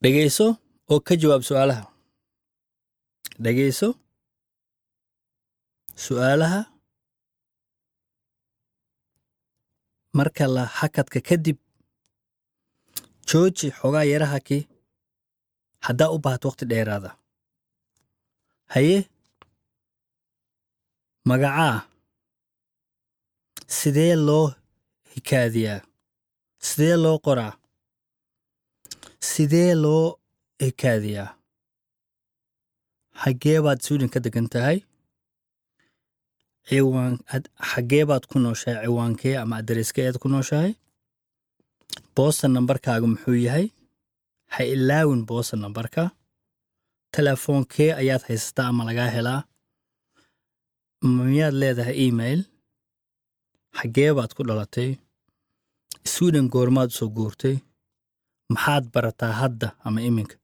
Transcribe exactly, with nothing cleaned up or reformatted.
dhegayso oo ka jawaab su'aalaha dhegayso su'aalaha marka la hakadka kadib jooji xogaa yaraha ki haddaa u baahato waqti dheeraada haye magacaa sidee loo hikaadiyaa sidee loo qoraa sidee loo hikaadiyaa xaggee baad Sweden ka degan tahay ciwaan xaggee baad ku nooshahay ciwaankee ama adreskee aad ku nooshahay boosta nambarkaagu muxuu yahay ha ilaawin boosta nambarka telefoonkee ayaad haysataa ama lagaa helaa miyaad leedahay email xaggee baad ku dhalatay Sweden goormaad soo guurtay maxaad barataa hadda ama iminka